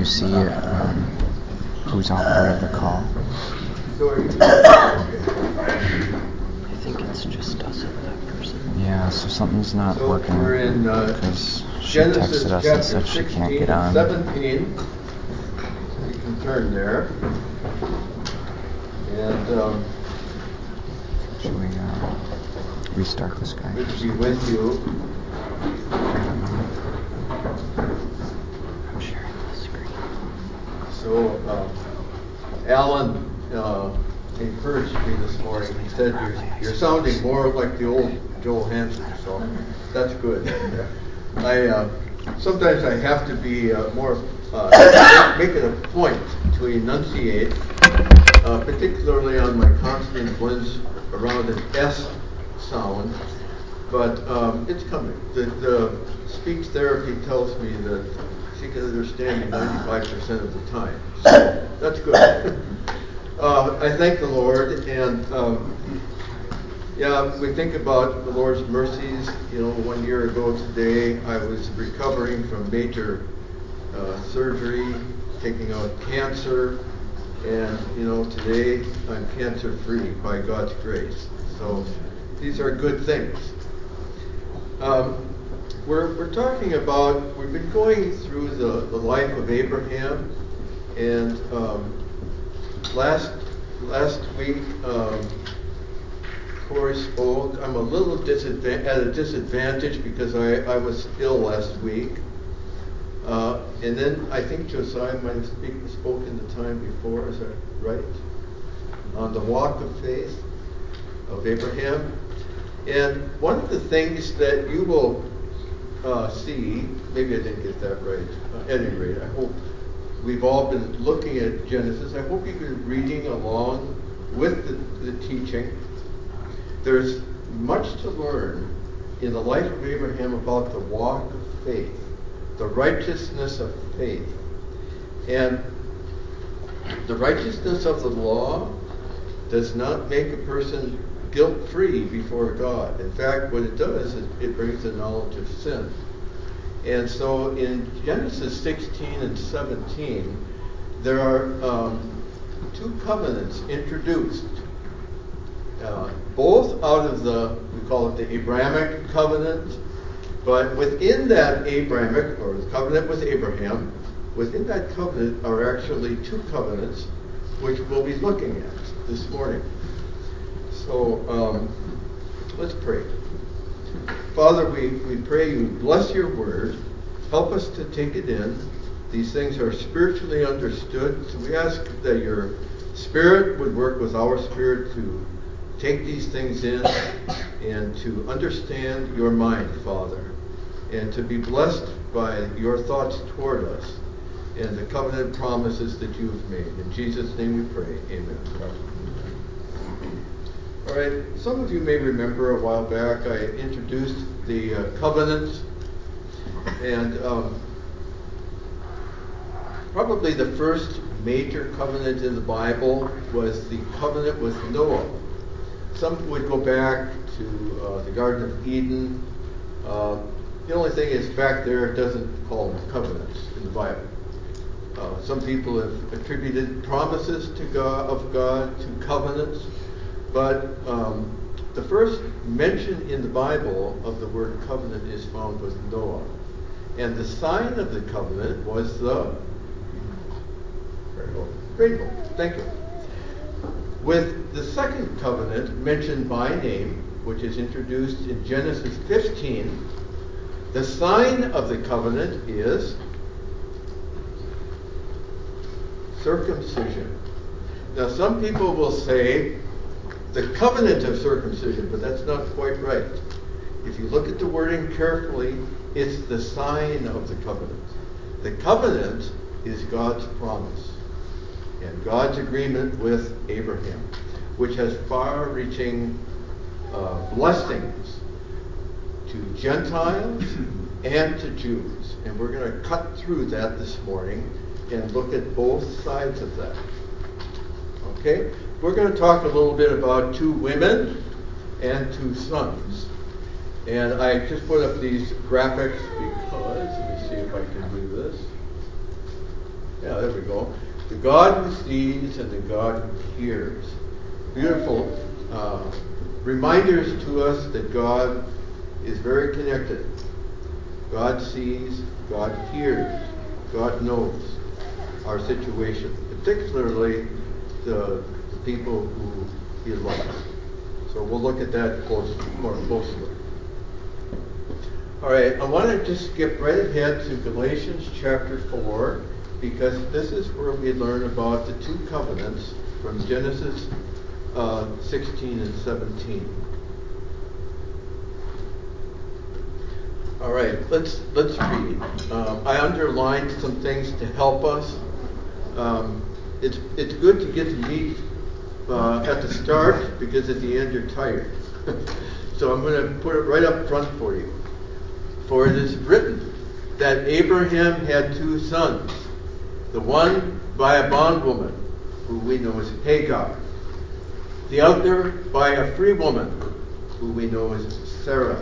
see who's on part of the call? I think it's just us and that person. Yeah, so something's not working. We're in because she Genesis texted us chapter and said she 16, can't get on. 17. You can turn there. And should we restart this guy? good to be with you. I'm sharing the screen. So Alan encouraged me this morning. He said you're sounding more like the old Joel Hansen, so that's good. Sometimes I have to be more make it a point to enunciate, particularly on my consonant blends around an S sound, but it's coming. The speech therapy tells me that she can understand me 95% of the time, so that's good. I thank the Lord, and we think about the Lord's mercies. 1 year ago today, I was recovering from major surgery, taking out cancer, and today I'm cancer-free by God's grace. So these are good things. We're talking about, we've been going through the life of Abraham, and last week Corey spoke. I'm a little at a disadvantage because I was ill last week. And then I think Josiah might have spoken the time before, is that right? On the walk of faith of Abraham. And one of the things that you will see, maybe I didn't get that right, at any rate, I hope we've all been looking at Genesis. I hope you've been reading along with the teaching. There's much to learn in the life of Abraham about the walk of faith, the righteousness of faith. And the righteousness of the law does not make a person guilt-free before God. In fact, what it does is it brings the knowledge of sin. And so in Genesis 16 and 17, there are two covenants introduced, both out of we call it the Abrahamic covenant, but within that Abrahamic, or the covenant with Abraham, within that covenant are actually two covenants, which we'll be looking at this morning. So let's pray. Father, we pray you bless your word. Help us to take it in. These things are spiritually understood. So we ask that your Spirit would work with our spirit to take these things in and to understand your mind, Father, and to be blessed by your thoughts toward us and the covenant promises that you have made. In Jesus' name we pray. Amen. All right, some of you may remember a while back I introduced the covenants, and probably the first major covenant in the Bible was the covenant with Noah. Some would go back to the Garden of Eden. The only thing is back there it doesn't call them covenants in the Bible. Some people have attributed promises to of God to covenants. But the first mention in the Bible of the word covenant is found with Noah. And the sign of the covenant was the rainbow. Thank you. With the second covenant mentioned by name, which is introduced in Genesis 15, the sign of the covenant is circumcision. Now some people will say the covenant of circumcision, but that's not quite right. If you look at the wording carefully, it's the sign of the covenant. The covenant is God's promise and God's agreement with Abraham, which has far-reaching blessings to Gentiles and to Jews. And we're going to cut through that this morning and look at both sides of that. Okay? We're going to talk a little bit about two women and two sons. And I just put up these graphics because, let me see if I can do this. Yeah, there we go. The God who sees and the God who hears. Beautiful reminders to us that God is very connected. God sees, God hears, God knows our situation, particularly the people who he loves. So we'll look at that more closely. All right, I want to just skip right ahead to Galatians chapter 4, because this is where we learn about the two covenants from Genesis 16 and 17. All right, let's read. I underlined some things to help us. It's good to get to meet at the start, because at the end you're tired. So I'm going to put it right up front for you. For it is written that Abraham had two sons, the one by a bondwoman, who we know as Hagar, the other by a free woman, who we know as Sarah.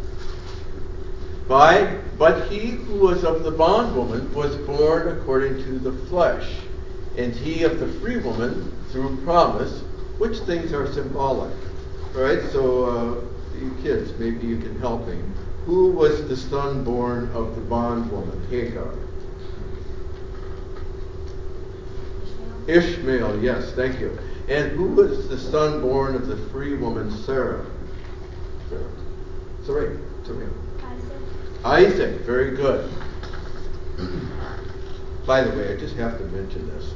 But he who was of the bondwoman was born according to the flesh, and he of the free woman through promise, which things are symbolic. All right, so you kids, maybe you can help me. Who was the son born of the bondwoman, Hagar? Ishmael, yes, thank you. And who was the son born of the free woman, Sarah? Sorry. Isaac, very good. By the way, I just have to mention this.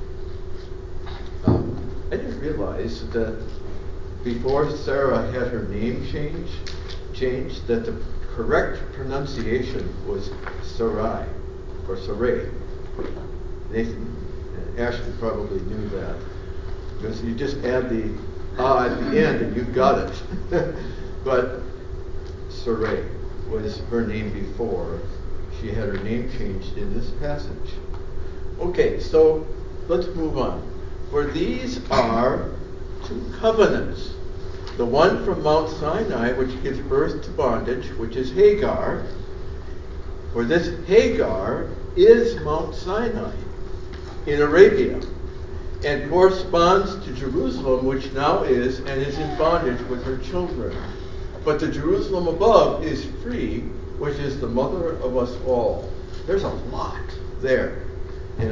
I didn't realize that before Sarah had her name changed, that the correct pronunciation was Sarai, or Sarai. Nathan and Ashley probably knew that, because you just add the at the end and you've got it. But Sarai was her name before she had her name changed in this passage. Okay, so let's move on. For these are two covenants. The one from Mount Sinai, which gives birth to bondage, which is Hagar. For this Hagar is Mount Sinai in Arabia, and corresponds to Jerusalem, which now is and is in bondage with her children. But the Jerusalem above is free, which is the mother of us all. There's a lot there. And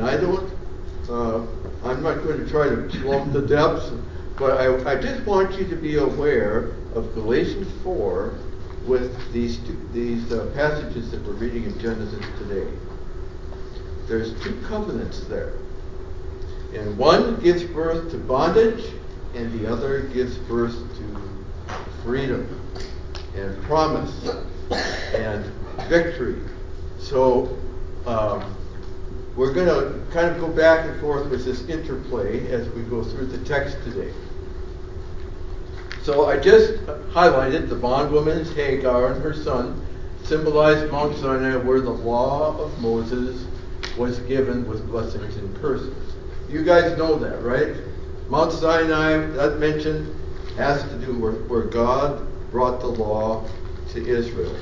I'm not going to try to plumb the depths, but I just want you to be aware of Galatians 4 with these passages that we're reading in Genesis today. There's two covenants there. And one gives birth to bondage, and the other gives birth to freedom and promise and victory. So we're going to kind of go back and forth with this interplay as we go through the text today. So I just highlighted the bondwoman is Hagar, and her son symbolized Mount Sinai, where the law of Moses was given with blessings and curses. You guys know that, right? Mount Sinai, that mentioned, has to do where God brought the law to Israel.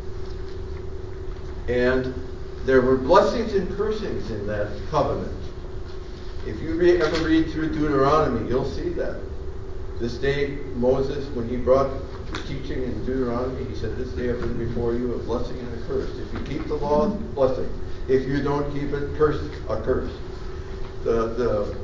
And there were blessings and cursings in that covenant. If you ever read through Deuteronomy, you'll see that. This day, Moses, when he brought the teaching in Deuteronomy, he said, "This day I bring before you a blessing and a curse. If you keep the law, blessing. If you don't keep it, a curse." The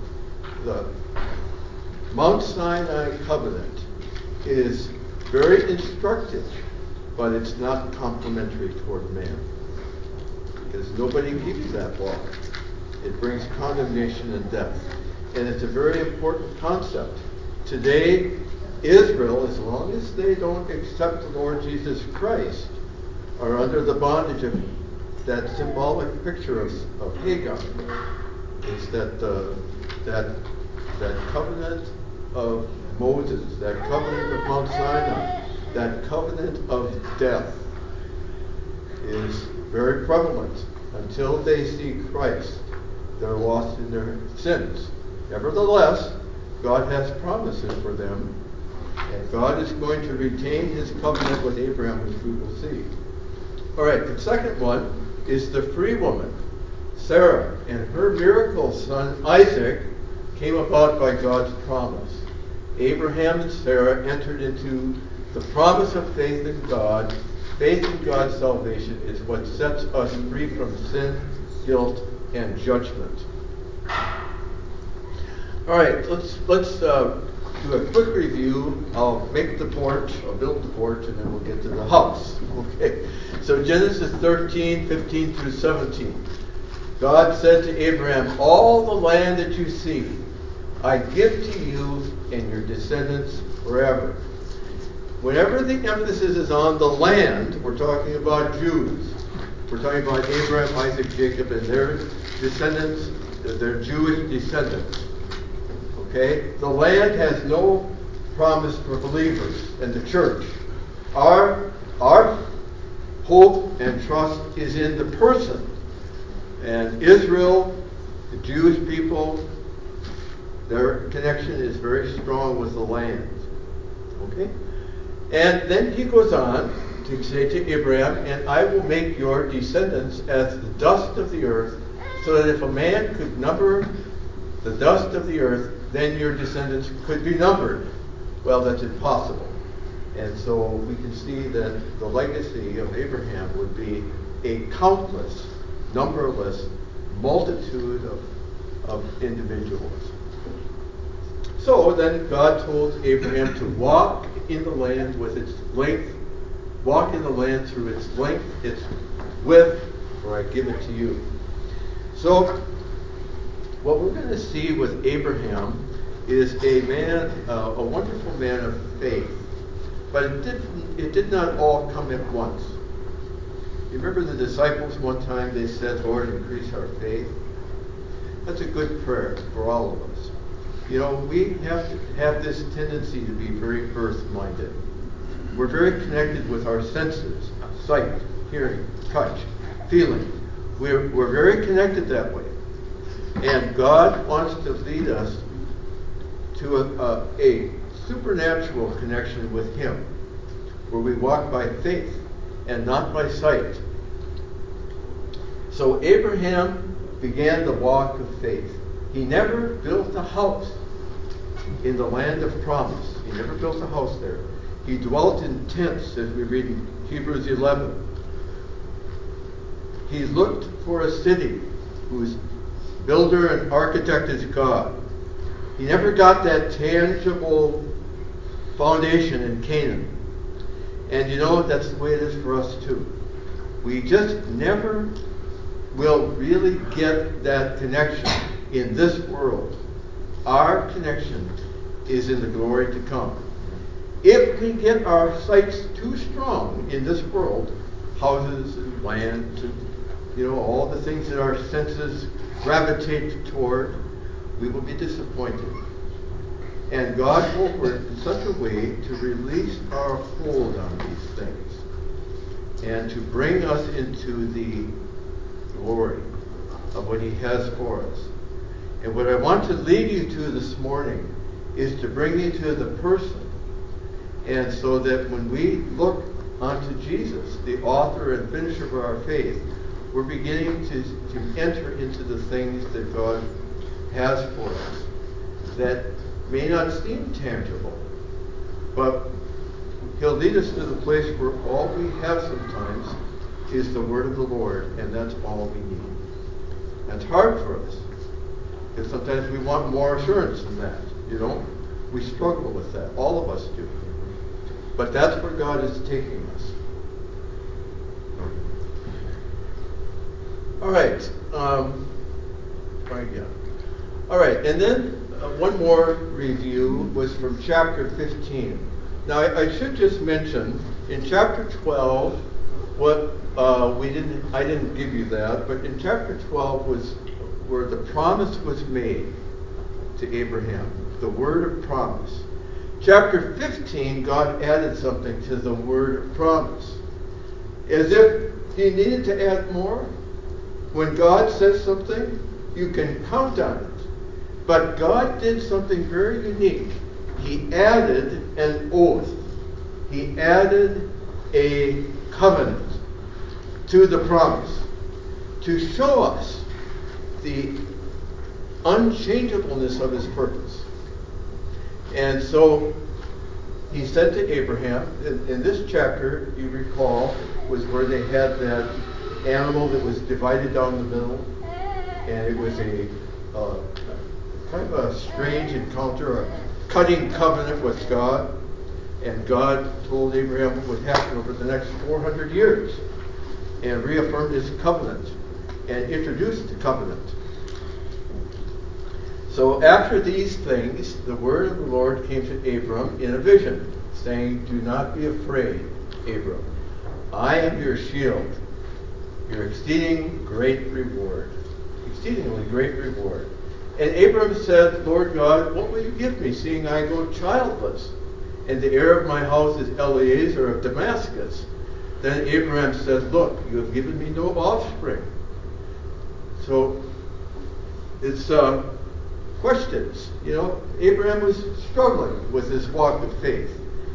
Mount Sinai covenant is very instructive, but it's not complimentary toward man, because nobody keeps that law. It brings condemnation and death. And it's a very important concept. Today, Israel, as long as they don't accept the Lord Jesus Christ, are under the bondage of that symbolic picture of Hagar. It's that covenant of Moses, that covenant of Mount Sinai, that covenant of death is very prevalent. Until they see Christ, they're lost in their sins. Nevertheless, God has promises for them, and God is going to retain his covenant with Abraham, which we will see. All right, the second one is the free woman, Sarah and her miracle son Isaac came about by God's promise. Abraham and Sarah entered into the promise of faith in God. Faith in God's salvation is what sets us free from sin, guilt, and judgment. All right, let's do a quick review. I'll make the porch, I'll build the porch, and then we'll get to the house. Okay. So Genesis 13, 15 through 17. God said to Abraham, "All the land that you see, I give to you and your descendants forever." Whenever the emphasis is on the land, we're talking about Jews. We're talking about Abraham, Isaac, Jacob, and their descendants, their Jewish descendants. Okay? The land has no promise for believers and the church. Our hope and trust is in the person. And Israel, the Jewish people, their connection is very strong with the land. Okay? And then he goes on to say to Abraham, "And I will make your descendants as the dust of the earth, so that if a man could number the dust of the earth, then your descendants could be numbered." Well, that's impossible. And so we can see that the legacy of Abraham would be a countless, numberless multitude of individuals. So then God told Abraham to walk in the land with its length, walk in the land through its length, its width, for I give it to you. So what we're going to see with Abraham is a man, a wonderful man of faith. But it did not all come at once. You remember the disciples one time they said, "Lord, increase our faith." That's a good prayer for all of us. You know, we have to have this tendency to be very earth-minded. We're very connected with our senses, sight, hearing, touch, feeling. We're very connected that way. And God wants to lead us to a supernatural connection with Him, where we walk by faith and not by sight. So Abraham began the walk of faith. He never built a house in the land of promise. He never built a house there. He dwelt in tents, as we read in Hebrews 11. He looked for a city whose builder and architect is God. He never got that tangible foundation in Canaan. And you know, that's the way it is for us too. We just never will really get that connection in this world. Our connection is in the glory to come. If we get our sights too strong in this world, houses and land and, you know, all the things that our senses gravitate toward, we will be disappointed. And God will work in such a way to release our hold on these things and to bring us into the glory of what He has for us. And what I want to lead you to this morning is to bring you to the person. And so that when we look unto Jesus, the author and finisher of our faith, we're beginning to enter into the things that God has for us that may not seem tangible, but He'll lead us to the place where all we have sometimes is the word of the Lord, and that's all we need. That's hard for us, because sometimes we want more assurance than that, you know? We struggle with that. All of us do. But that's where God is taking us. All right. All right, and then one more review was from chapter 15. Now, I should just mention, in chapter 12, what I didn't give you that, but in chapter 12 was where the promise was made to Abraham, the word of promise. Chapter 15, God added something to the word of promise, as if He needed to add more. When God says something, you can count on it. But God did something very unique. He added an oath. He added a covenant to the promise to show us the unchangeableness of his purpose. And so he said to Abraham, in this chapter, you recall, was where they had that animal that was divided down the middle, and it was a kind of a strange encounter, a cutting covenant with God. And God told Abraham what would happen over the next 400 years, and reaffirmed his covenant and introduced the covenant. So after these things, the word of the Lord came to Abram in a vision, saying, "Do not be afraid, Abram. I am your shield, your exceedingly great reward." And Abram said, "Lord God, what will you give me, seeing I go childless? And the heir of my house is Eliezer of Damascus." Then Abraham said, "Look, you have given me no offspring." So it's questions. Abraham was struggling with his walk of faith.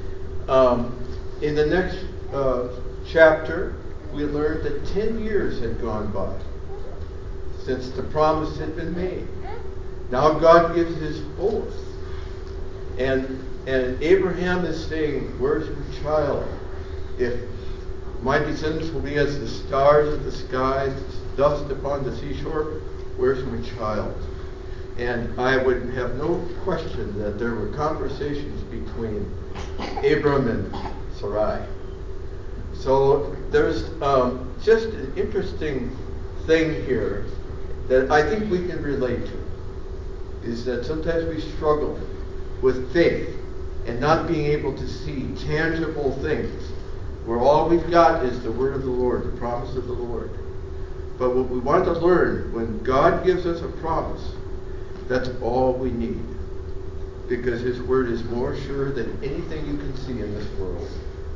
In the next chapter, we learned that 10 years had gone by since the promise had been made. Now God gives his oath. And Abraham is saying, "Where's my child? If my descendants will be as the stars of the sky, dust upon the seashore, where's my child?" And I would have no question that there were conversations between Abram and Sarai. So there's just an interesting thing here that I think we can relate to, is that sometimes we struggle with faith and not being able to see tangible things, where all we've got is the word of the Lord, the promise of the Lord. But what we want to learn, when God gives us a promise, that's all we need, because his word is more sure than anything you can see in this world.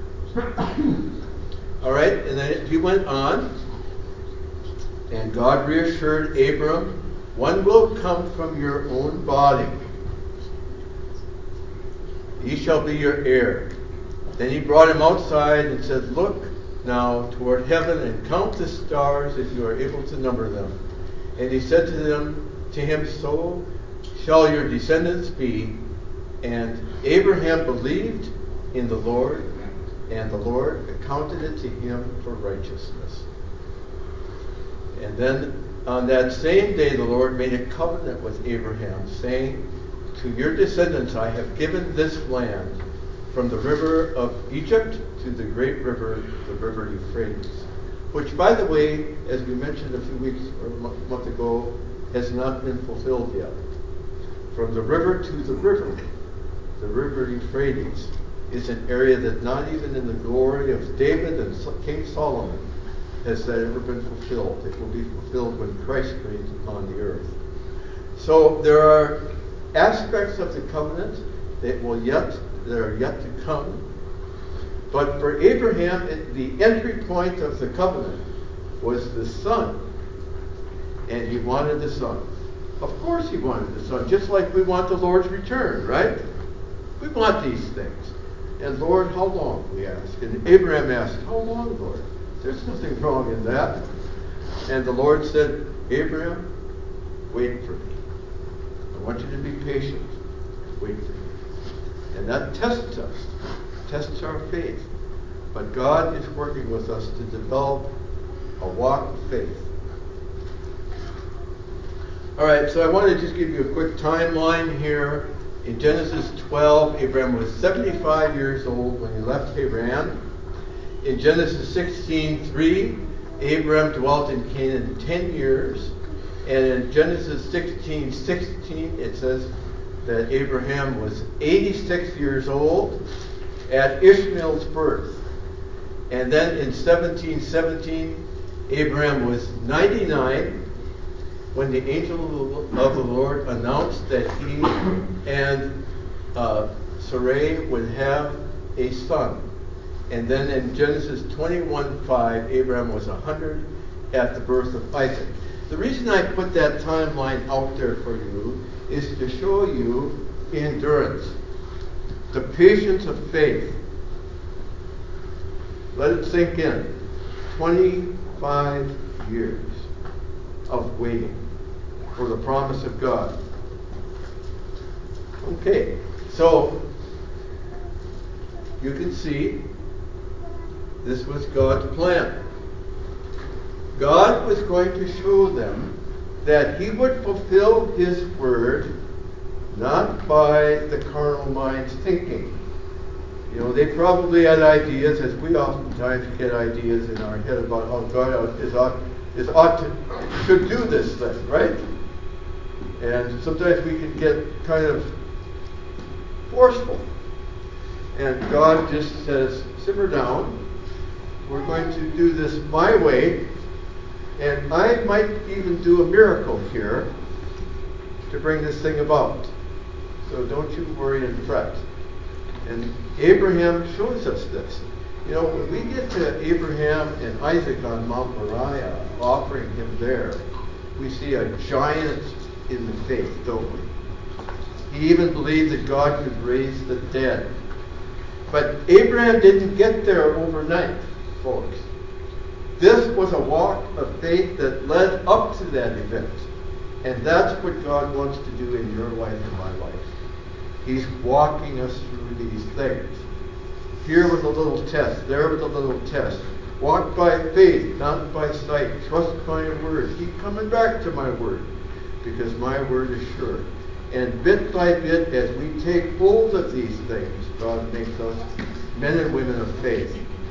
All right, and then he went on, and God reassured Abram, "One will come from your own body. He shall be your heir." Then he brought him outside and said, "Look now toward heaven and count the stars if you are able to number them." And he said to him, "So shall your descendants be." And Abraham believed in the Lord, and the Lord accounted it to him for righteousness. And then on that same day the Lord made a covenant with Abraham, saying, "To your descendants I have given this land, from the river of Egypt to the great river, the river Euphrates," which, by the way, as we mentioned a few weeks or a month ago, has not been fulfilled yet. From the river to the river Euphrates, is an area that not even in the glory of David and King Solomon has that ever been fulfilled. It will be fulfilled when Christ reigns upon the earth. So there are aspects of the covenant that are yet to come. But for Abraham, the entry point of the covenant was the son. And he wanted the son. Of course he wanted the son, just like we want the Lord's return, right? We want these things. And Lord, how long, we ask. And Abraham asked, "How long, Lord?" There's nothing wrong in that. And the Lord said, "Abraham, wait for me. I want you to be patient. Wait for me." And that tests us, tests our faith. But God is working with us to develop a walk of faith. All right, so I want to just give you a quick timeline here. In Genesis 12, Abraham was 75 years old when he left Haran. In Genesis 16:3, Abraham dwelt in Canaan 10 years. And in Genesis 16:16, it says that Abraham was 86 years old at Ishmael's birth. And then in 17:17, Abraham was 99 when the angel of the Lord announced that he and Sarai would have a son. And then in Genesis 21:5, Abraham was 100 at the birth of Isaac. The reason I put that timeline out there for you is to show you endurance, the patience of faith. Let it sink in. 25 years of waiting. for the promise of God. Okay, so you can see this was God's plan. God was going to show them that he would fulfill his word not by the carnal mind's thinking. You know, they probably had ideas, as we oftentimes get ideas in our head about how God should do this thing, right? And sometimes we can get kind of forceful. And God just says, simmer down. We're going to do this my way. And I might even do a miracle here to bring this thing about. So don't you worry and fret. And Abraham shows us this. You know, when we get to Abraham and Isaac on Mount Moriah, offering him there, we see a giant in the faith, don't we? He even believed that God could raise the dead. But Abraham didn't get there overnight, folks. This was a walk of faith that led up to that event. And that's what God wants to do in your life and my life. He's walking us through these things. Here was a little test. There was a little test. Walk by faith, not by sight. Trust my word. Keep coming back to my word, because my word is sure. And bit by bit, as we take hold of these things, God makes us men and women of faith.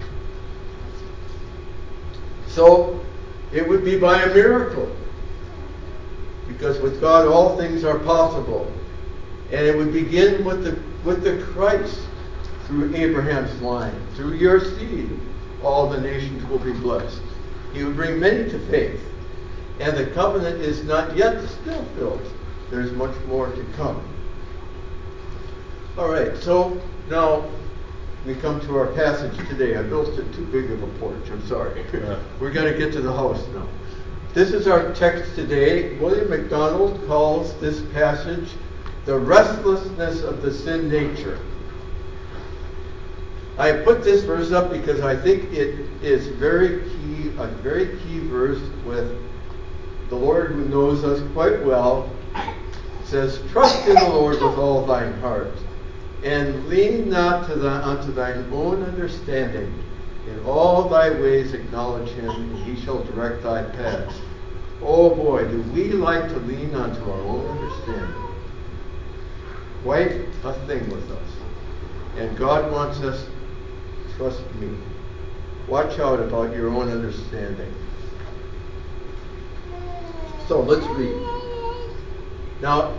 So, it would be by a miracle. Because with God, all things are possible. And it would begin with the Christ through Abraham's line. Through your seed, all the nations will be blessed. He would bring many to faith. And the covenant is not yet still filled. There's much more to come. All right, so now we come to our passage today. I built it too big of a porch. I'm sorry. We're going to get to the house now. This is our text today. William MacDonald calls this passage the restlessness of the sin nature. I put this verse up because I think it is a very key verse with the Lord who knows us quite well. It says, trust in the Lord with all thine heart, and lean not unto thine own understanding. In all thy ways acknowledge him, and he shall direct thy paths. Oh boy, do we like to lean unto our own understanding. Quite a thing with us. And God wants us, trust me. Watch out about your own understanding. So let's read. Now,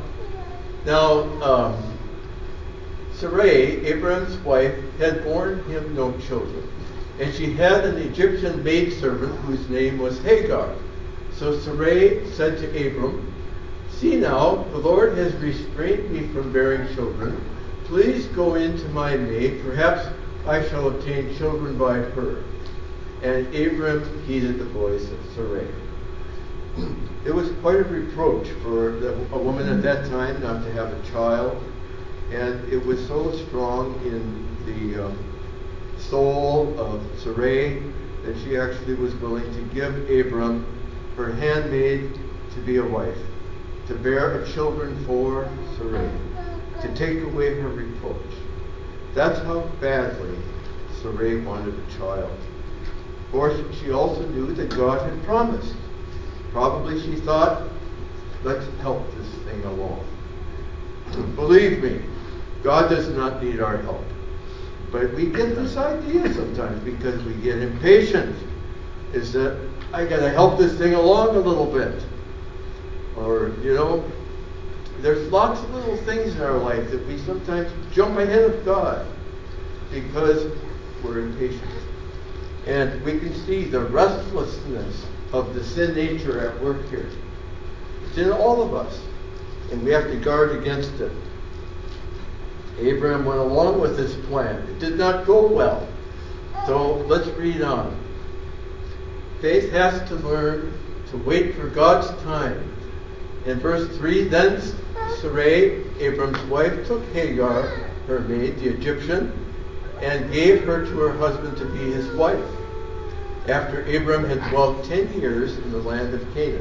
Sarai, Abraham's wife, had borne him no children. And she had an Egyptian maidservant whose name was Hagar. So Sarai said to Abram, see now, the Lord has restrained me from bearing children. Please go in to my maid. Perhaps I shall obtain children by her. And Abram heeded the voice of Sarai. It was quite a reproach for a woman at that time not to have a child. And it was so strong in the soul of Sarai that she actually was willing to give Abram her handmaid to be a wife, to bear a children for Sarai, to take away her reproach. That's how badly Sarai wanted a child. Of course, she also knew that God had promised. Probably she thought, let's help this thing along. Believe me, God does not need our help. But we get this idea sometimes because we get impatient. Is that I got to help this thing along a little bit. Or, there's lots of little things in our life that we sometimes jump ahead of God because we're impatient. And we can see the restlessness of the sin nature at work here. It's in all of us. And we have to guard against it. Abraham went along with this plan. It did not go well. So let's read on. Faith has to learn to wait for God's time. In verse 3, then Sarai, Abram's wife, took Hagar, her maid, the Egyptian, and gave her to her husband to be his wife, after Abram had dwelt 10 years in the land of Canaan.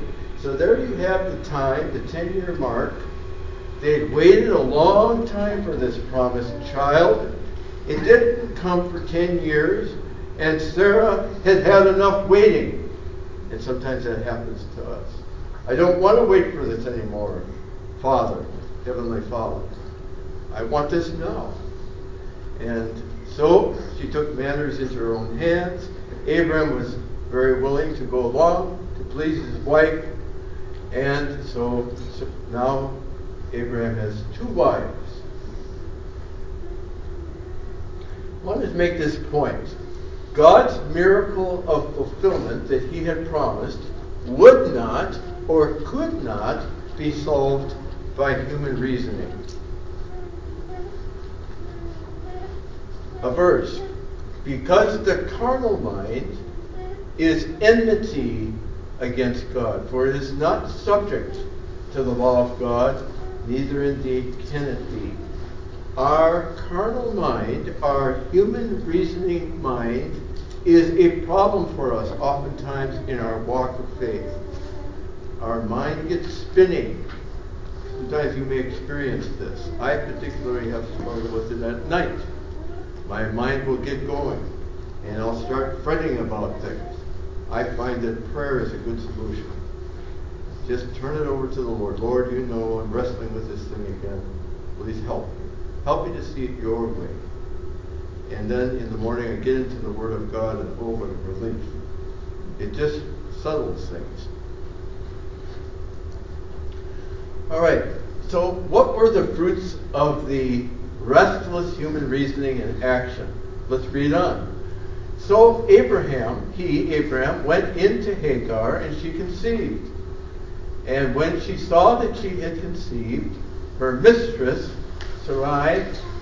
So there you have the time, the 10-year mark. They'd waited a long time for this promised child. It didn't come for 10 years, and Sarah had had enough waiting. And sometimes that happens to us. I don't want to wait for this anymore, Father, Heavenly Father. I want this now. And so she took matters into her own hands. Abraham was very willing to go along to please his wife. And so now Abraham has 2 wives. I wanted to make this point. God's miracle of fulfillment that he had promised would not or could not be solved by human reasoning. A verse. Because the carnal mind is enmity against God, for it is not subject to the law of God, neither indeed can it be. Our carnal mind, our human reasoning mind, is a problem for us oftentimes in our walk of faith. Our mind gets spinning. Sometimes you may experience this. I particularly have struggled with it at night. My mind will get going, and I'll start fretting about things. I find that prayer is a good solution. Just turn it over to the Lord. Lord, you know I'm wrestling with this thing again. Please help me. Help me to see it your way. And then in the morning I get into the Word of God, and oh, what a relief. It just settles things. All right, so what were the fruits of the restless human reasoning and action? Let's read on. So Abraham, went into Hagar, and she conceived. And when she saw that she had conceived, her mistress, Sarai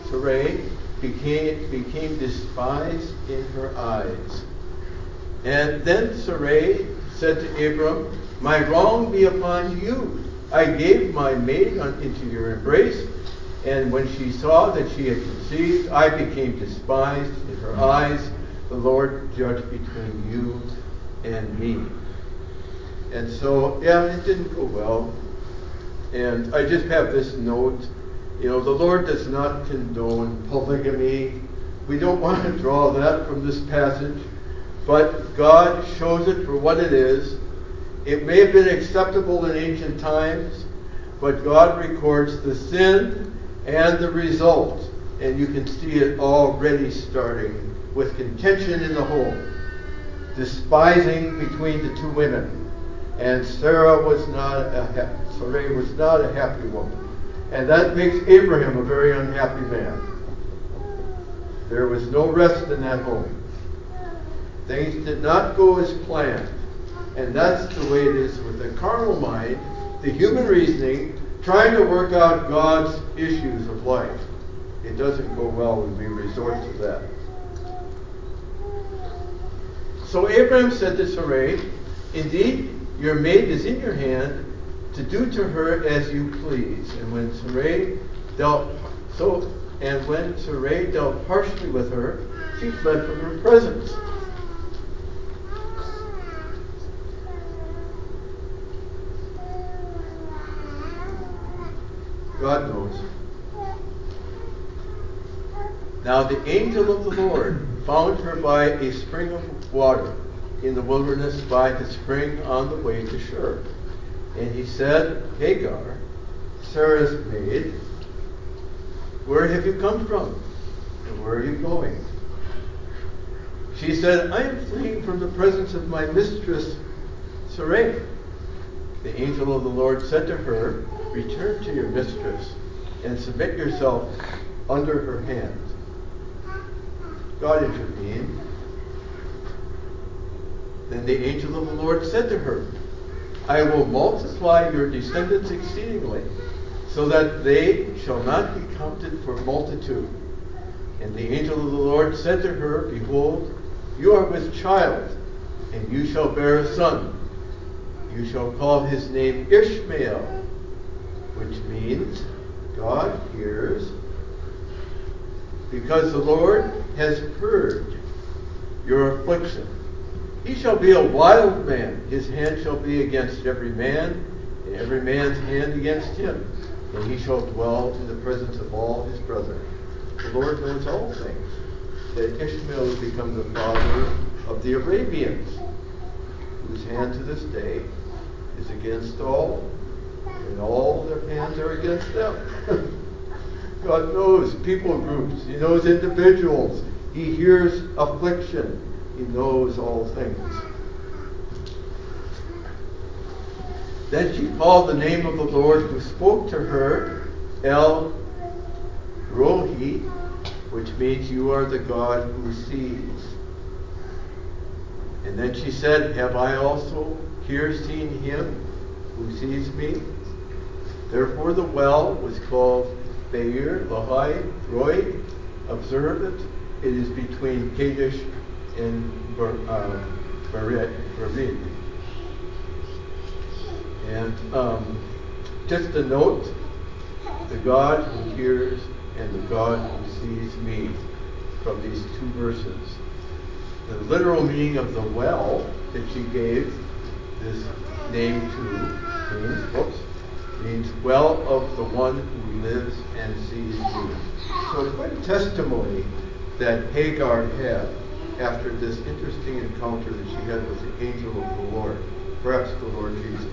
became despised in her eyes. And then Sarai said to Abram, my wrong be upon you. I gave my maid into your embrace, and when she saw that she had conceived, I became despised in her eyes. The Lord judge between you and me. And so, it didn't go well. And I just have this note. The Lord does not condone polygamy. We don't want to draw that from this passage. But God shows it for what it is. It may have been acceptable in ancient times, but God records the sin and the result. And you can see it already starting with contention in the home, despising between the 2 women. And Sarai was not a happy woman. And that makes Abraham a very unhappy man. There was no rest in that home. Things did not go as planned. And that's the way it is with the carnal mind, the human reasoning, trying to work out God's issues of life. It doesn't go well when we resort to that. So Abraham said to Sarai, indeed, your maid is in your hand to do to her as you please. And when Sarai dealt harshly with her, she fled from her presence. God knows. Now the angel of the Lord found her by a spring of water in the wilderness by the spring on the way to Shur. And he said, Hagar, Sarah's maid, where have you come from? And where are you going? She said, I am fleeing from the presence of my mistress, Sarai. The angel of the Lord said to her, return to your mistress and submit yourself under her hand. God intervened. Then the angel of the Lord said to her, I will multiply your descendants exceedingly, so that they shall not be counted for multitude. And the angel of the Lord said to her, behold, you are with child, and you shall bear a son. You shall call his name Ishmael, which means God hears, because the Lord has heard your affliction. He shall be a wild man. His hand shall be against every man, and every man's hand against him. And he shall dwell in the presence of all his brethren. The Lord knows all things. That Ishmael will become the father of the Arabians, whose hand to this day is against all, and all their hands are against them. God knows people groups. He knows individuals. He hears affliction. He knows all things. Then she called the name of the Lord who spoke to her El Rohi, which means you are the God who sees. And then she said, have I also here seen him who sees me? Therefore the well was called Be'er Lahai Roi. Observe it. It is between Kadesh and Bered. And just a note, the God who hears and the God who sees me, from these two verses. The literal meaning of the well that she gave this name to means well of the one who lives and sees me. So it's quite a testimony that Hagar had after this interesting encounter that she had with the angel of the Lord, perhaps the Lord Jesus.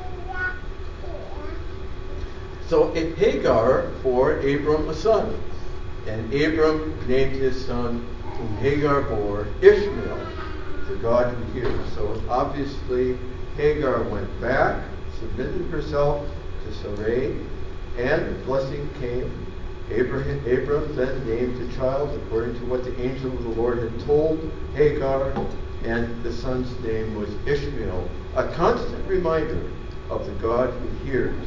So Hagar bore Abram a son, and Abram named his son, whom Hagar bore, Ishmael, the God who hears. So obviously Hagar went back, submitted herself to Sarai, and blessing came. Abram then named the child according to what the angel of the Lord had told Hagar, and the son's name was Ishmael, a constant reminder of the God who hears.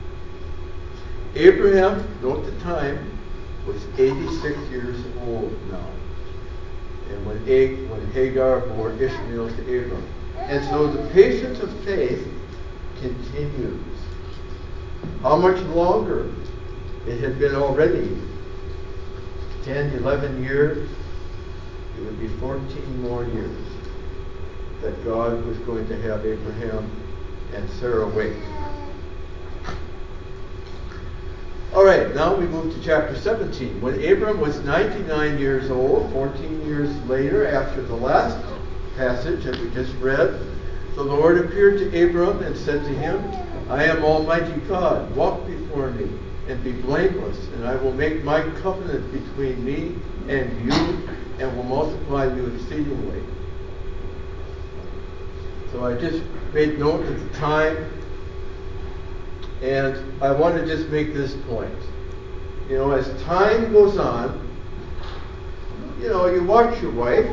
Abraham, note the time, was 86 years old now, and when Hagar bore Ishmael to Abram. And so the patience of faith continues. How much longer? It had been already 10, 11 years. It would be 14 more years that God was going to have Abraham and Sarah wait. All right, now we move to chapter 17. When Abram was 99 years old, 14 years later, after the last passage that we just read, the Lord appeared to Abram and said to him, I am Almighty God. Walk before me and be blameless, and I will make my covenant between me and you, and will multiply you exceedingly. So I just made note at the time, and I want to just make this point. You know, as time goes on, you know, you watch your wife,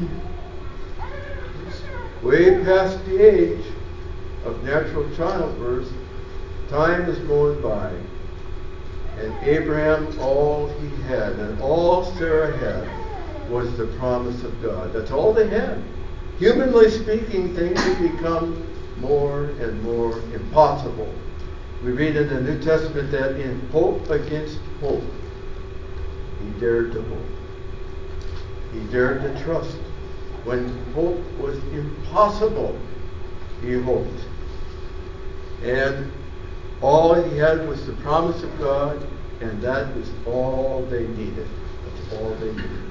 way past the age of natural childbirth, time is going by. And Abraham, all he had, and all Sarah had, was the promise of God. That's all they had. Humanly speaking, things have become more and more impossible. We read in the New Testament that in hope against hope, he dared to hope. He dared to trust. When hope was impossible, he hoped. And all he had was the promise of God, and that was all they needed. That's all they needed.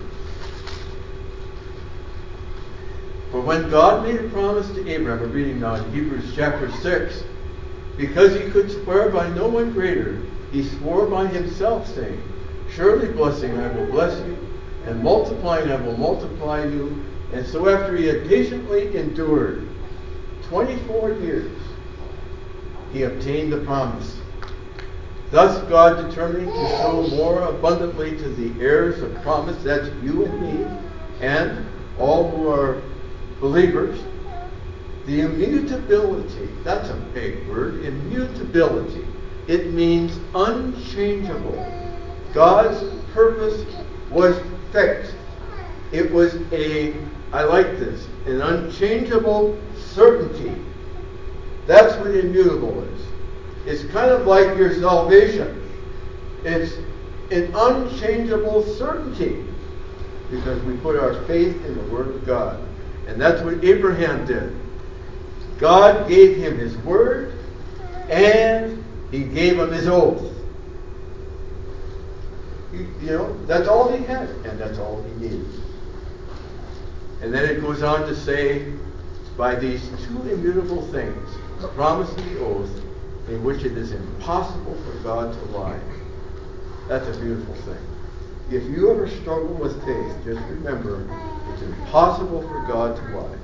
For when God made a promise to Abraham, we're reading now in Hebrews chapter 6, because he could swear by no one greater, he swore by himself, saying, surely blessing I will bless you, and multiplying I will multiply you. And so after he had patiently endured 24 years, he obtained the promise. Thus God determining to show more abundantly to the heirs of promise, that's you and me, and all who are believers, the immutability. That's a big word, immutability. It means unchangeable. God's purpose was fixed. It was I like this, an unchangeable certainty. That's what immutable is. It's kind of like your salvation. It's an unchangeable certainty because we put our faith in the Word of God. And that's what Abraham did. God gave him his word, and he gave him his oath. That's all he had, and that's all he needed. And then it goes on to say, by these two immutable things, the promise and the oath, in which it is impossible for God to lie. That's a beautiful thing. If you ever struggle with faith, just remember, it's impossible for God to lie.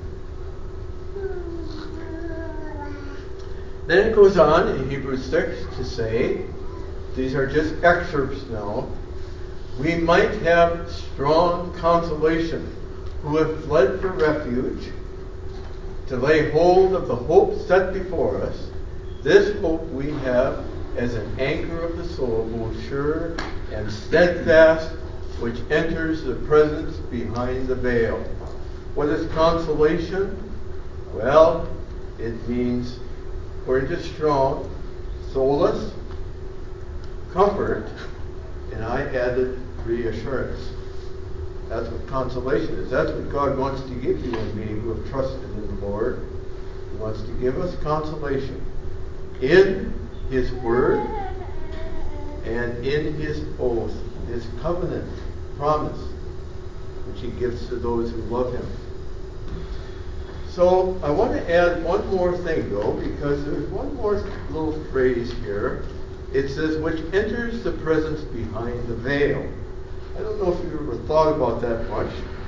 Then it goes on in Hebrews 6 to say, these are just excerpts now, we might have strong consolation who have fled for refuge to lay hold of the hope set before us. This hope we have as an anchor of the soul, both sure and steadfast, which enters the presence behind the veil. What is consolation? Well, it means, according to Strong, solace, comfort, and I added reassurance. That's what consolation is. That's what God wants to give you and me who have trusted in the Lord. He wants to give us consolation in His Word and in His oath, His covenant promise, which He gives to those who love Him. So I want to add one more thing, though, because there's one more little phrase here. It says, which enters the presence behind the veil. I don't know if you've ever thought about that much,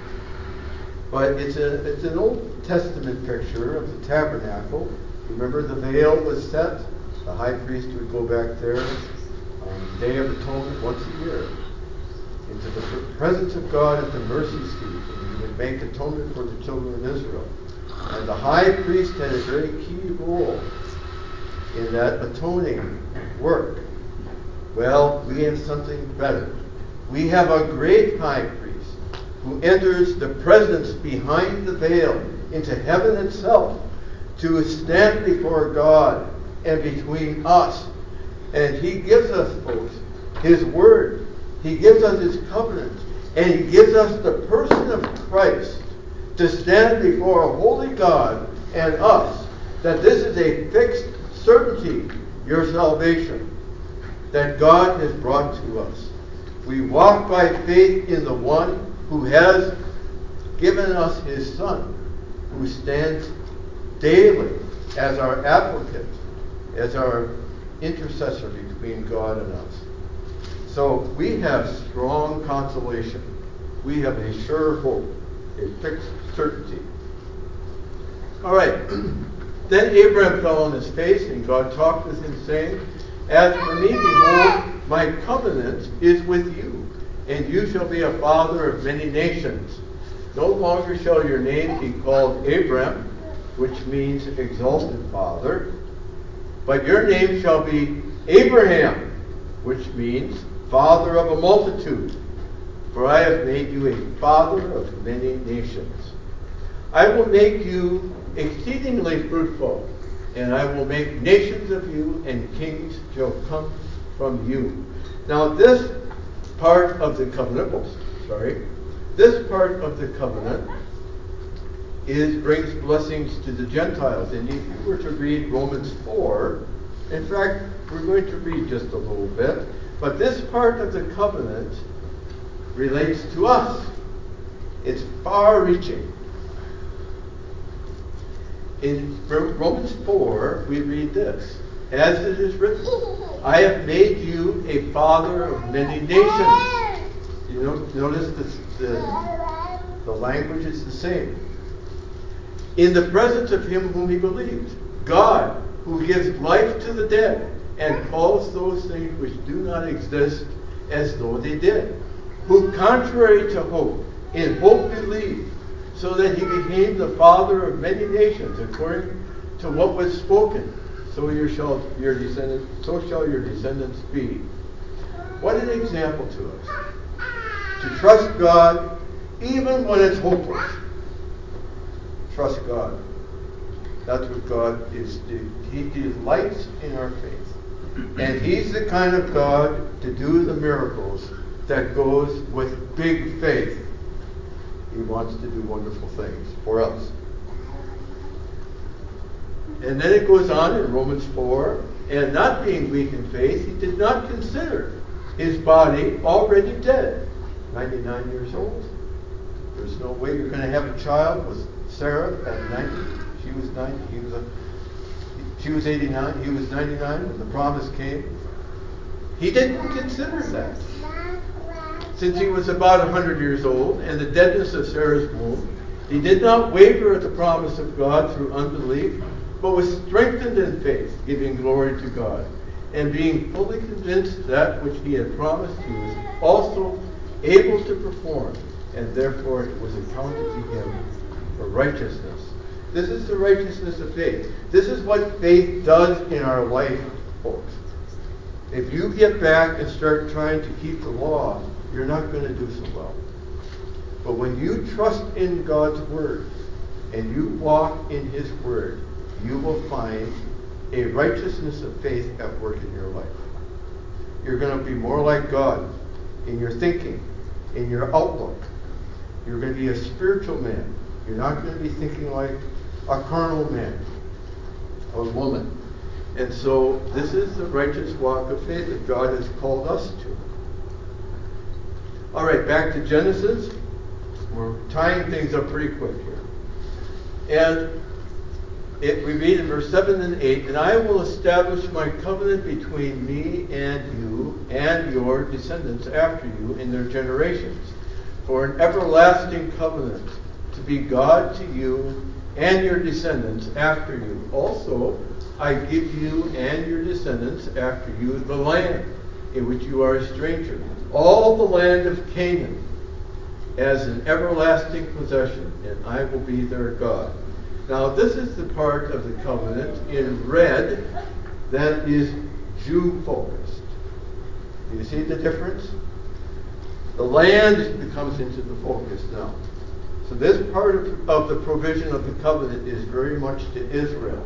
but it's an Old Testament picture of the tabernacle. Remember, the veil was set. The high priest would go back there on the Day of Atonement once a year into the presence of God at the mercy seat, and he would make atonement for the children of Israel. And the high priest had a very key role in that atoning work. Well, we have something better. We have a great high priest who enters the presence behind the veil into heaven itself to stand before God and between us. And he gives us, folks, his word. He gives us his covenant. And he gives us the person of Christ to stand before a holy God and us, that this is a fixed certainty, your salvation, that God has brought to us. We walk by faith in the one who has given us his Son, who stands daily as our advocate, as our intercessor between God and us. So we have strong consolation. We have a sure hope, a fixed certainty. All right. Then Abraham fell on his face, and God talked with him, saying, as for me, behold, my covenant is with you, and you shall be a father of many nations. No longer shall your name be called Abram, which means exalted father, but your name shall be Abraham, which means father of a multitude. For I have made you a father of many nations. I will make you exceedingly fruitful, and I will make nations of you, and kings shall come from you. Now this part of the covenant, this part of the covenant brings blessings to the Gentiles. And if you were to read Romans 4, in fact, we're going to read just a little bit, but this part of the covenant relates to us. It's far-reaching. In Romans 4, we read this. As it is written, I have made you a father of many nations. You notice the language is the same. In the presence of him whom he believed, God, who gives life to the dead and calls those things which do not exist as though they did, who contrary to hope, in hope believed, so that he became the father of many nations, according to what was spoken. So shall your descendants be. What an example to us. To trust God even when it's hopeless. Trust God. That's what God is. He delights in our faith. And he's the kind of God to do the miracles that goes with big faith. He wants to do wonderful things for us. And then it goes on in Romans 4, and not being weak in faith, he did not consider his body already dead. 99 years old. There's no way you're going to have a child with Sarah at 90. She was 90. She was 89. He was 99 when the promise came. He didn't consider that. Since he was about 100 years old and the deadness of Sarah's womb, he did not waver at the promise of God through unbelief, but was strengthened in faith, giving glory to God, and being fully convinced that which he had promised he was also able to perform, and therefore it was accounted to him for righteousness. This is the righteousness of faith. This is what faith does in our life, folks. If you get back and start trying to keep the law, you're not going to do so well. But when you trust in God's Word and you walk in His Word, you will find a righteousness of faith at work in your life. You're going to be more like God in your thinking, in your outlook. You're going to be a spiritual man. You're not going to be thinking like a carnal man or woman. And so this is the righteous walk of faith that God has called us to. All right, back to Genesis. We're tying things up pretty quick here. And we read in verse 7 and 8, "And I will establish my covenant between me and you and your descendants after you in their generations, for an everlasting covenant, to be God to you and your descendants after you. Also, I give you and your descendants after you the land in which you are a stranger, all the land of Canaan, as an everlasting possession, and I will be their God." Now, this is the part of the covenant in red that is Jew-focused. Do you see the difference? The land comes into the focus now. So this part of the provision of the covenant is very much to Israel.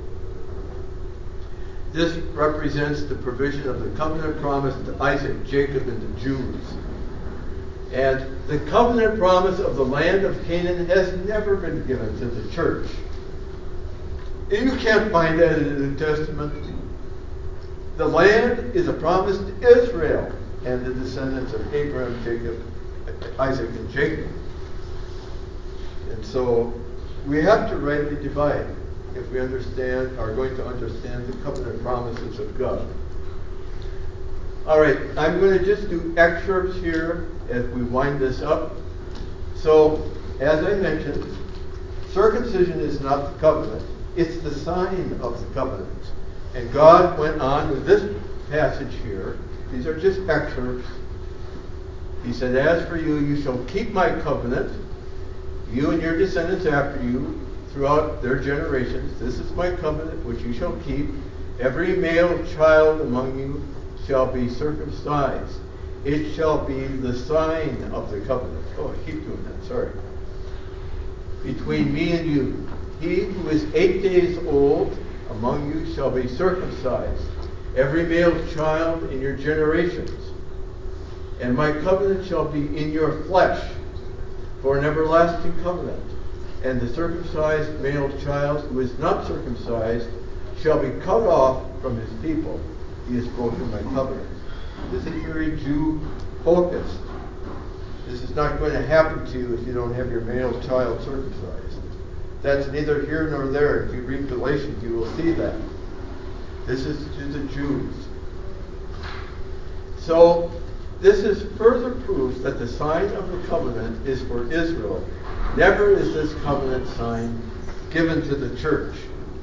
This represents the provision of the covenant promise to Isaac, Jacob, and the Jews. And the covenant promise of the land of Canaan has never been given to the church. And you can't find that in the New Testament. The land is a promise to Israel and the descendants of Abraham, Jacob, Isaac, and Jacob. And so we have to rightly divide if we are going to understand the covenant promises of God. All right, I'm going to just do excerpts here as we wind this up. So, as I mentioned, circumcision is not the covenant. It's the sign of the covenant. And God went on with this passage here. These are just excerpts. He said, "As for you, you shall keep my covenant, you and your descendants after you, throughout their generations. This is my covenant which you shall keep. Every male child among you shall be circumcised. It shall be the sign of the covenant." Oh, I keep doing that, sorry. "Between me and you. He who is 8 days old among you shall be circumcised, every male child in your generations. And my covenant shall be in your flesh for an everlasting covenant. And the circumcised male child who is not circumcised shall be cut off from his people. He has broken my covenant." This is very Jew-focused. This is not going to happen to you if you don't have your male child circumcised. That's neither here nor there. If you read Galatians, you will see that. This is to the Jews. So, this is further proof that the sign of the covenant is for Israel. Never is this covenant sign given to the church.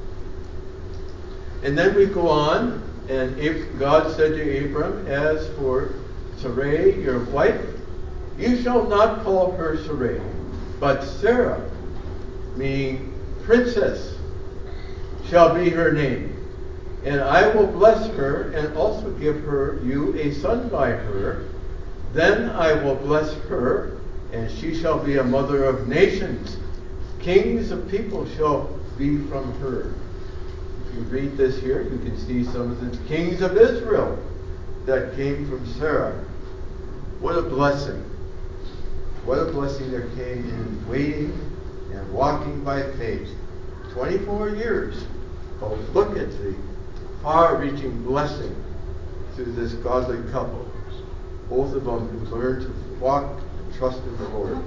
And then we go on, and if God said to Abram, "As for Sarai, your wife, you shall not call her Sarai, but Sarah," meaning princess, "shall be her name. And I will bless her and also give you a son by her. Then I will bless her, and she shall be a mother of nations. Kings of people shall be from her." If you read this here, you can see some of the kings of Israel that came from Sarah. What a blessing. What a blessing there came in waiting and walking by faith. 24 years. But look at the far-reaching blessing through this godly couple. Both of them who learned to walk and trust in the Lord.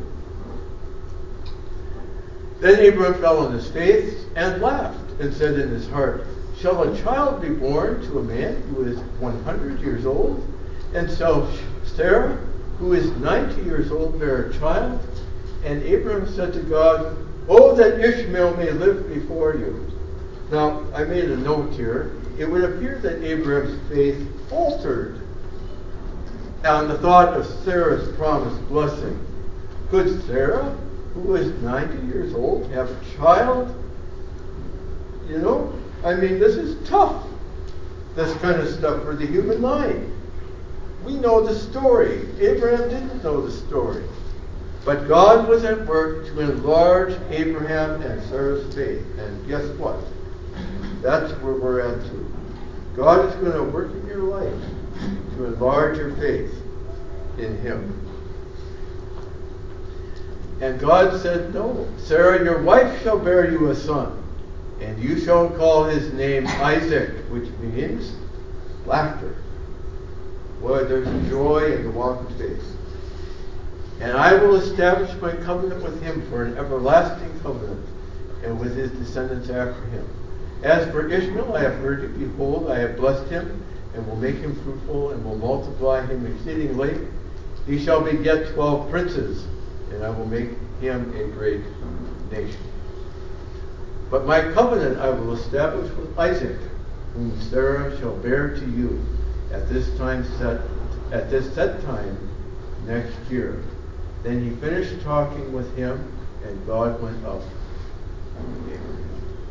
Then Abram fell on his face and laughed and said in his heart, shall a child be born to a man who is 100 years old? And shall Sarah, who is 90 years old, bear a child? And Abram said to God, oh, that Ishmael may live before you. Now, I made a note here. It would appear that Abram's faith faltered on the thought of Sarah's promised blessing. Could Sarah, who is 90 years old, have a child? You know, I mean, this is tough, this kind of stuff for the human mind. We know the story. Abraham didn't know the story. But God was at work to enlarge Abraham and Sarah's faith. And guess what? That's where we're at too. God is going to work in your life to enlarge your faith in Him. And God said, no, Sarah, your wife shall bear you a son, and you shall call his name Isaac, which means laughter. Boy, there's joy in the walk of faith. And I will establish my covenant with him for an everlasting covenant, and with his descendants after him. As for Ishmael, I have heard it. Behold, I have blessed him, and will make him fruitful, and will multiply him exceedingly. He shall beget 12 princes, and I will make him a great nation. But my covenant I will establish with Isaac, whom Sarah shall bear to you at this set time next year. Then he finished talking with him, and God went up to Abraham.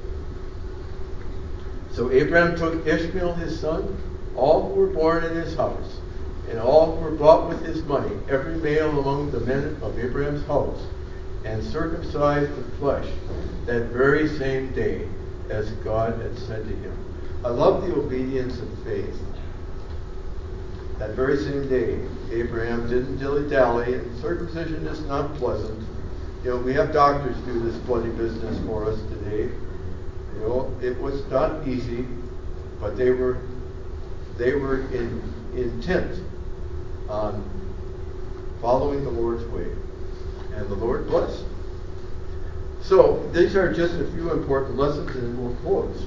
So Abraham took Ishmael his son, all who were born in his house, and all who were bought with his money, every male among the men of Abraham's house, and circumcised the flesh that very same day, as God had said to him. I love the obedience of faith. That very same day, Abraham didn't dilly-dally, and circumcision is not pleasant. You know, we have doctors do this bloody business for us today. You know, it was not easy, but they were intent on following the Lord's way, and the Lord blessed. So these are just a few important lessons, and we'll close.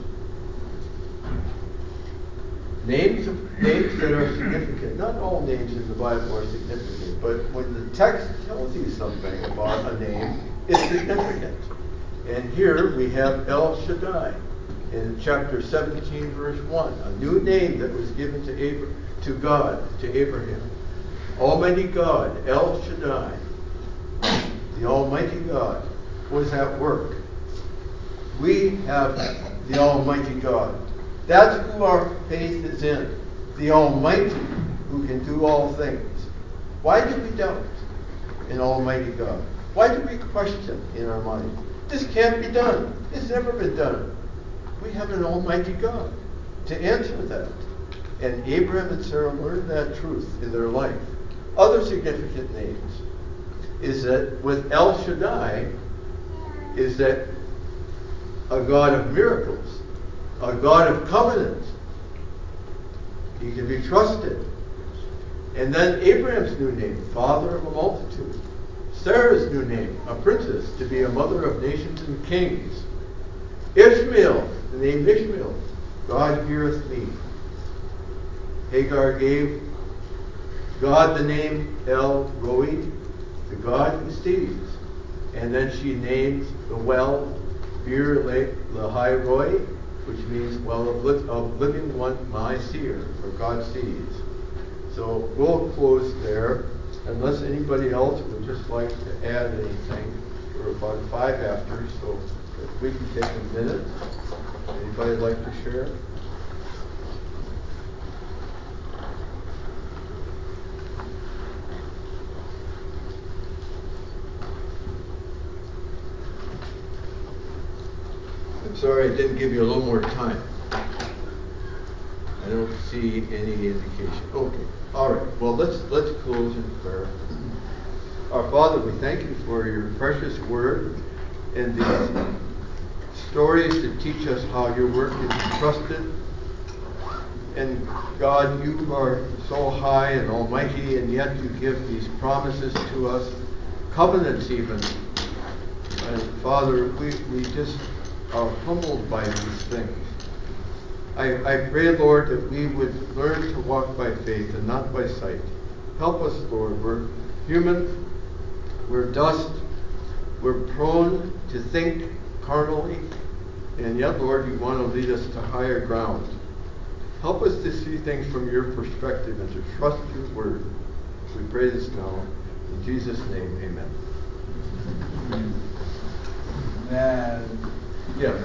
Names that are significant. Not all names in the Bible are significant, but when the text tells you something about a name, it's significant. And here we have El Shaddai in chapter 17, verse 1, a new name that was given to God, to Abraham. Almighty God, El Shaddai, the Almighty God, was at work. We have the Almighty God. That's who our faith is in, the Almighty, who can do all things. Why do we doubt in Almighty God? Why do we question in our mind? This can't be done. It's never been done. We have an Almighty God to answer that. And Abraham and Sarah learned that truth in their life. Other significant names is that with El Shaddai is that a God of miracles, a God of covenant. He can be trusted. And then Abraham's new name, father of a multitude. Sarah's new name, a princess, to be a mother of nations and kings. Ishmael, the name Ishmael, God heareth me. Hagar gave God the name El Roi, the God who sees. And then she names the well Bir Lahai Roi, which means well of living one, my seer, or God sees. So we'll close there, unless anybody else would just like to add anything. We're about 5 after, so if we can take a minute. Anybody like to share? I'm sorry I didn't give you a little more time. I don't see any indication. Okay. All right. Well, let's close in prayer. Our Father, we thank you for your precious word and these stories that teach us how your work is trusted. And God, you are so high and almighty, and yet you give these promises to us, covenants even. And Father, we just are humbled by these things. I pray, Lord, that we would learn to walk by faith and not by sight. Help us, Lord. We're human. We're dust. We're prone to think carnally. And yet, Lord, you want to lead us to higher ground. Help us to see things from your perspective and to trust your word. We pray this now. In Jesus' name, amen. Amen. Yes.